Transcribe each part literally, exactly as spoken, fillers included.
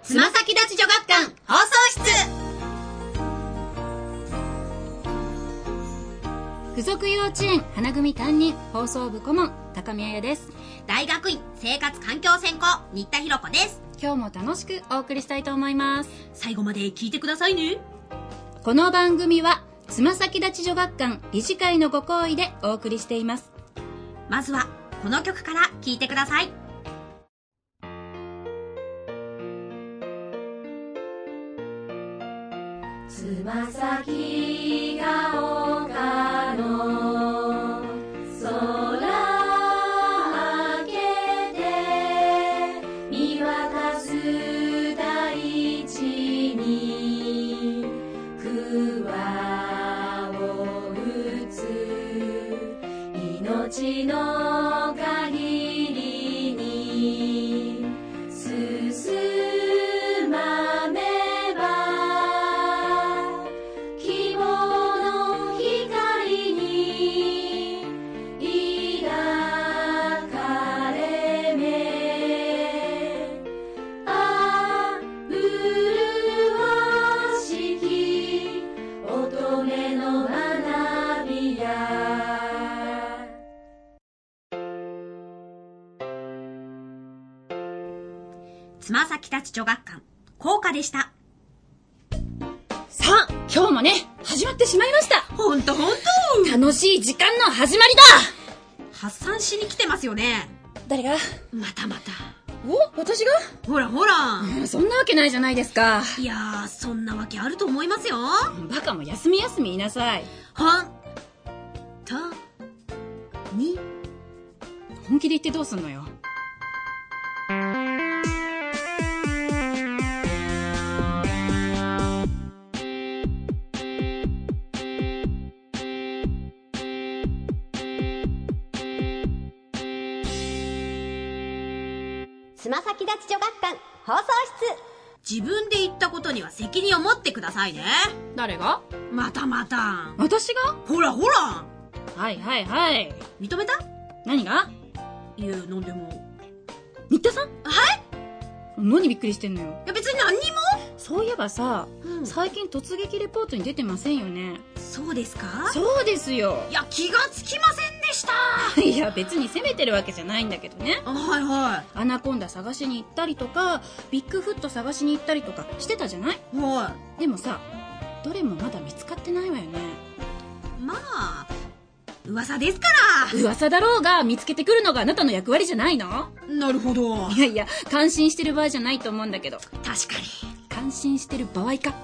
つま先立ち女学館放送室。 附属幼稚園花組担任放送部顧問高見彩です。 大学院生活環境専攻新田博子です。 今日も楽しくお送りしたいと思います。 最後まで聞いてくださいね。 この番組はつま先立ち女学館理事会のご好意でお送りしています。 まずはこの曲から聞いてください。 つま先が丘の空開けて見渡す大地にくわを打つ命の限りに進まめつま先立ち女学館校歌でした。 さあ今日もね始まってしまいました。 ほんとほんと楽しい時間の始まりだ。 発散しに来てますよね。 誰が？ またまた。 お、私が？ ほらほら、 うん、そんなわけないじゃないですか。 いやー、そんなわけあると思いますよ。 バカも休み休み言いなさい。 ほんとに本気で言ってどうすんのよ。 つま先立ち女学館放送室。自分で言ったことには責任を持ってくださいね。 誰が？ またまた。 私が？ ほらほら。 はいはいはい。 認めた？ 何が？ いや、なんでも。 新田さん？ はい？ 何びっくりしてんのよ。 いや別に何にも。 そういえばさ、 うん、 最近突撃レポートに出てませんよね。 そうですか？ そうですよ。 いや気がつきませんでした。 いや別に責めてるわけじゃないんだけどね。 はいはい。 アナコンダ探しに行ったりとかビッグフット探しに行ったりとかしてたじゃない？ はい。 でもさどれもまだ見つかってないわよね。 まあ噂ですから。 噂だろうが見つけてくるのがあなたの役割じゃないの？ なるほど。 いやいや感心してる場合じゃないと思うんだけど。 確かに感心してる場合か。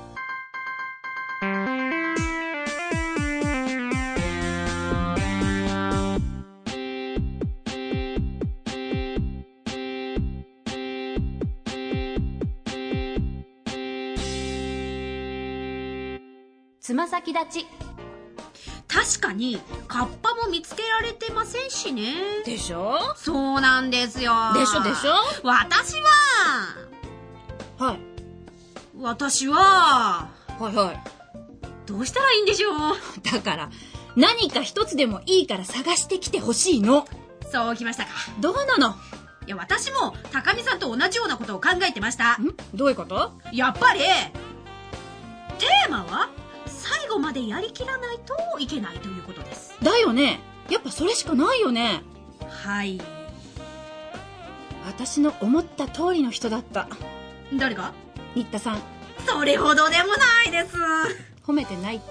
つま先立ち。 確かにカッパも見つけられてませんしね。 でしょ？ そうなんですよ。 でしょでしょ。 私ははい私ははいはいどうしたらいいんでしょう。 だから何か一つでもいいから探してきてほしいの。 そうきましたか。 どうなの？ いや私も高見さんと同じようなことを考えてました。 ん？どういうこと？ やっぱりテーマは最後までやりきらないといけないということです。 だよね。やっぱそれしかないよね。 はい。 私の思った通りの人だった。 誰が？ 新田さん。 それほどでもないです。 褒めてないって。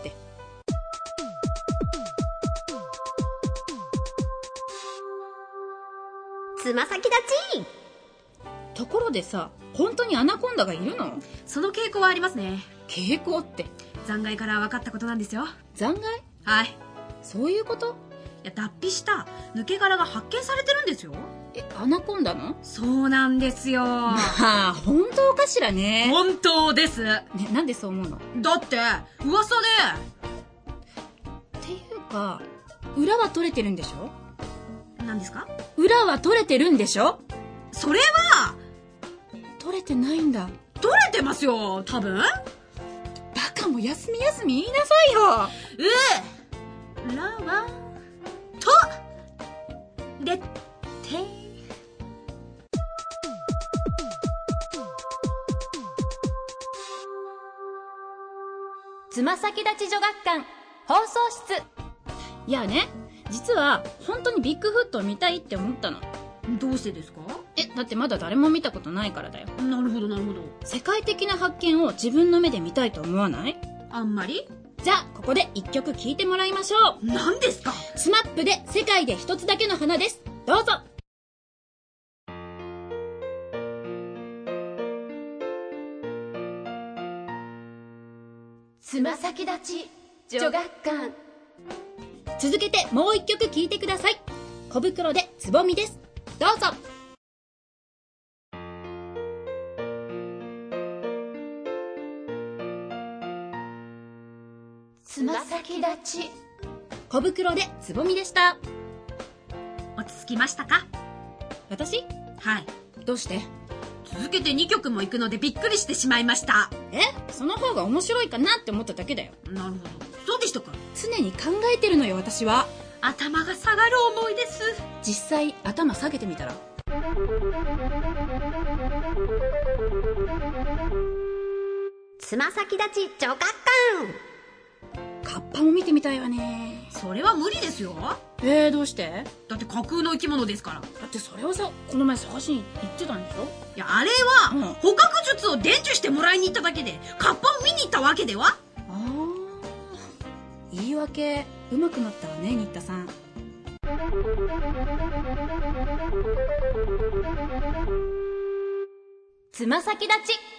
つま先立ち。 ところでさ、本当にアナコンダがいるの？ その傾向はありますね。 傾向って？ 残骸から分かったことなんですよ。 残骸？ はい。 そういうこと？ いや脱皮した抜け殻が発見されてるんですよ。 え、アナコンダの？ そうなんですよ。 まあ本当かしらね。 本当です。ね、 なんでそう思うの？ だって噂で。 っていうか裏は取れてるんでしょ？ 何ですか？ 裏は取れてるんでしょ？ それは取れてないんだ。 取れてますよ多分。 バカも休み休み言いなさいよ。 うらはとれってつま先立ち女学館放送室。いやね、実は本当にビッグフットを見たいって思ったの。 どうしてですか？ え、だってまだ誰も見たことないからだよ。 なるほどなるほど。 世界的な発見を自分の目で見たいと思わない？ あんまり？ じゃあここで一曲聴いてもらいましょう。 何ですか？ スマップで世界で一つだけの花です。どうぞ。 つま先立ち女学館。 続けてもう一曲聴いてください。小袋でつぼみです。どうぞ。 つま先立ち。 小袋でつぼみでした。 落ち着きましたか？ 私？ はい。 どうして？ 続けてにきょくも行くのでびっくりしてしまいました。 え？その方が面白いかなって思っただけだよ。 なるほど。そうでしたか。 常に考えてるのよ、私は。 頭が下がる思いです。 実際頭下げてみたら。 つま先立ち女学館。 カッパも見てみたいわね。 それは無理ですよ。 えー、どうして？ だって架空の生き物ですから。 だってそれをさ、この前探しに行ってたんでしょ？ いや、あれは、 うん、 捕獲術を伝授してもらいに行っただけで、カッパを見に行ったわけでは？ あー、言い訳うまくなったわね、新田さん。 つま先立ち。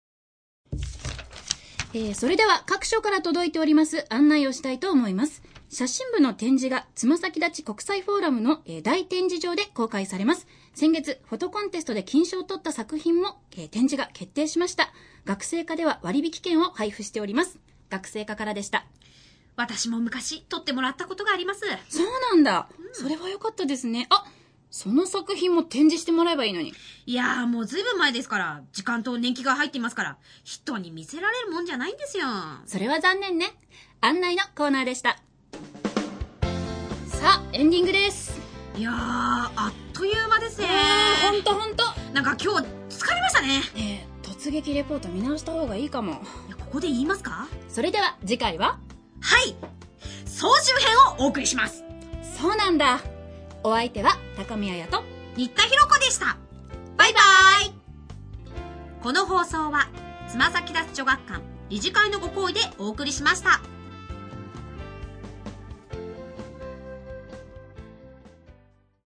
えー、それでは各所から届いております案内をしたいと思います。写真部の展示がつま先立ち国際フォーラムの、えー、大展示場で公開されます。先月フォトコンテストで金賞を取った作品も、えー、展示が決定しました。学生課では割引券を配布しております。学生課からでした。 私も昔撮ってもらったことがあります。 そうなんだ、うん、それは良かったですね。あ、その作品も展示してもらえばいいのに。 いやー、もうずいぶん前ですから、時間と年季が入っていますから、人に見せられるもんじゃないんですよ。 それは残念ね。案内のコーナーでした。さあ、エンディングです。 いやー、あっという間ですね。 ほんとほんと。 なんか今日疲れましたね。 ねえ、突撃レポート見直した方がいいかも。 いや、ここで言いますか？ それでは次回は？ はい、総集編をお送りします。 そうなんだ。お相手は高宮彩と新田ひろ子でした。バイバイ。この放送はつま先立ち女学館理事会のご好意でお送りしました。